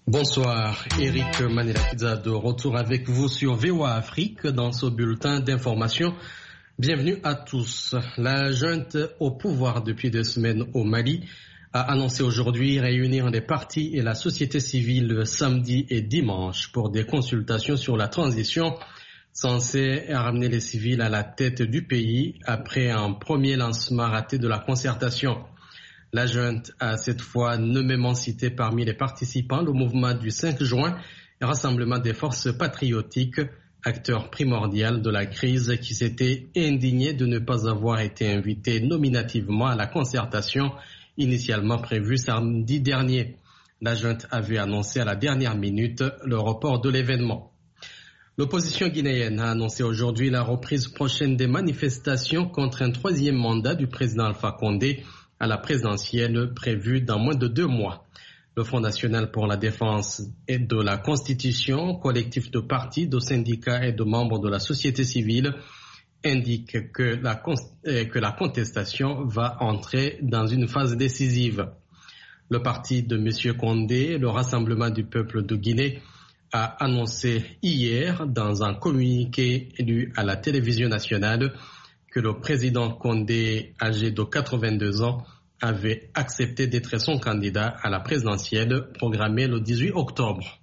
Bonsoir, Eric Manelakiza de retour avec vous sur VOA Afrique dans ce bulletin d'information. Bienvenue à tous. La junte au pouvoir depuis 2 semaines au Mali a annoncé aujourd'hui réunir les partis et la société civile samedi et dimanche pour des consultations sur la transition censée ramener les civils à la tête du pays après un premier lancement raté de la concertation. La junte a cette fois nommément cité parmi les participants le mouvement du 5 juin, rassemblement des forces patriotiques, acteur primordial de la crise qui s'était indigné de ne pas avoir été invité nominativement à la concertation initialement prévue samedi dernier. La junte avait annoncé à la dernière minute le report de l'événement. L'opposition guinéenne a annoncé aujourd'hui la reprise prochaine des manifestations contre un 3e mandat du président Alpha Condé à la présidentielle prévue dans moins de 2 mois. Le Front national pour la défense et de la Constitution, collectif de partis, de syndicats et de membres de la société civile, indique que la contestation va entrer dans une phase décisive. Le parti de M. Condé, le Rassemblement du peuple de Guinée, a annoncé hier dans un communiqué lu à la télévision nationale que le président Condé, âgé de 82 ans, avait accepté d'être son candidat à la présidentielle programmée le 18 octobre.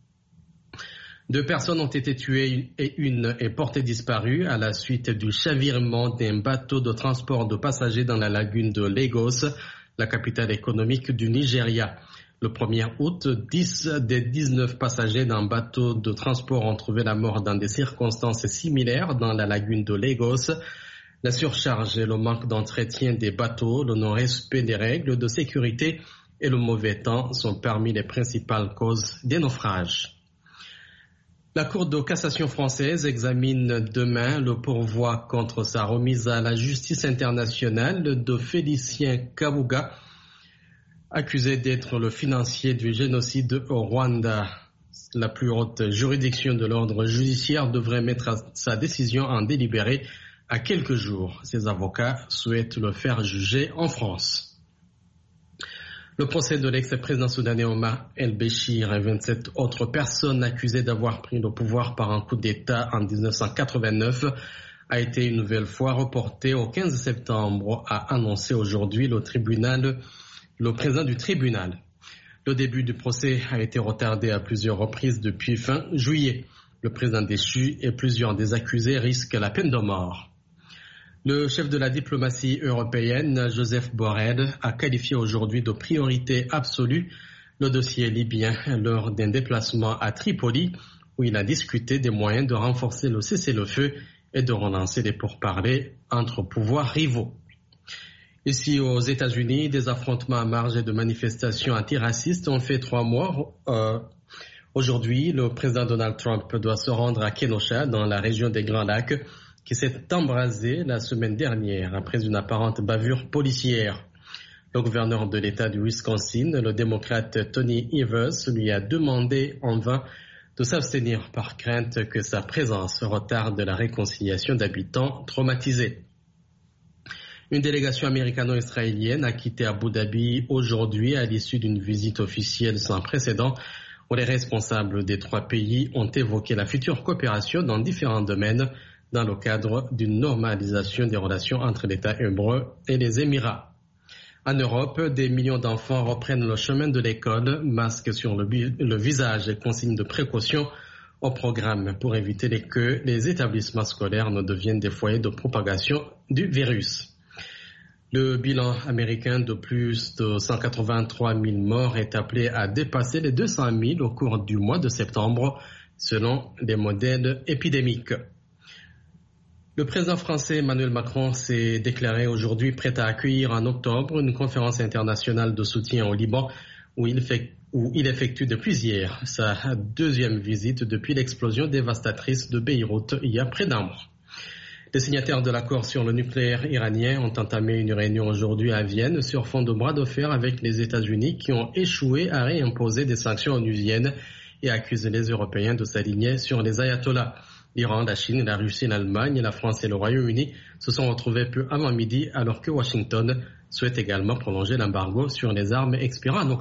2 personnes ont été tuées et une est portée disparue à la suite du chavirement d'un bateau de transport de passagers dans la lagune de Lagos, la capitale économique du Nigeria. Le 1er août, 10 des 19 passagers d'un bateau de transport ont trouvé la mort dans des circonstances similaires dans la lagune de Lagos. La surcharge et le manque d'entretien des bateaux, le non-respect des règles de sécurité et le mauvais temps sont parmi les principales causes des naufrages. La Cour de cassation française examine demain le pourvoi contre sa remise à la justice internationale de Félicien Kabuga, accusé d'être le financier du génocide au Rwanda. La plus haute juridiction de l'ordre judiciaire devrait mettre sa décision en délibéré à quelques jours. Ses avocats souhaitent le faire juger en France. Le procès de l'ex-président soudanais Omar el-Béchir et 27 autres personnes accusées d'avoir pris le pouvoir par un coup d'État en 1989 a été une nouvelle fois reporté au 15 septembre, a annoncé aujourd'hui le président du tribunal. Le début du procès a été retardé à plusieurs reprises depuis fin juillet. Le président déchu et plusieurs des accusés risquent la peine de mort. Le chef de la diplomatie européenne, Joseph Borrell, a qualifié aujourd'hui de priorité absolue le dossier libyen lors d'un déplacement à Tripoli où il a discuté des moyens de renforcer le cessez-le-feu et de relancer les pourparlers entre pouvoirs rivaux. Ici aux États-Unis, des affrontements à marge et de manifestations antiracistes ont fait 3 mois. Aujourd'hui, le président Donald Trump doit se rendre à Kenosha, dans la région des Grands Lacs, qui s'est embrasé la semaine dernière après une apparente bavure policière. Le gouverneur de l'État du Wisconsin, le démocrate Tony Evers, lui a demandé en vain de s'abstenir par crainte que sa présence retarde la réconciliation d'habitants traumatisés. Une délégation américano-israélienne a quitté Abu Dhabi aujourd'hui à l'issue d'une visite officielle sans précédent où les responsables des 3 pays ont évoqué la future coopération dans différents domaines dans le cadre d'une normalisation des relations entre l'État hébreu et les Émirats. En Europe, des millions d'enfants reprennent le chemin de l'école, masques sur le visage et consignes de précaution au programme pour éviter que les établissements scolaires ne deviennent des foyers de propagation du virus. Le bilan américain de plus de 183 000 morts est appelé à dépasser les 200 000 au cours du mois de septembre, selon les modèles épidémiques. Le président français Emmanuel Macron s'est déclaré aujourd'hui prêt à accueillir en octobre une conférence internationale de soutien au Liban où il effectue depuis hier sa 2e visite depuis l'explosion dévastatrice de Beyrouth il y a près d'1 mois. Les signataires de l'accord sur le nucléaire iranien ont entamé une réunion aujourd'hui à Vienne sur fond de bras de fer avec les États-Unis qui ont échoué à réimposer des sanctions onusiennes et accusent les Européens de s'aligner sur les ayatollahs. L'Iran, la Chine, la Russie, l'Allemagne, la France et le Royaume-Uni se sont retrouvés peu avant midi alors que Washington souhaite également prolonger l'embargo sur les armes expirant en octobre.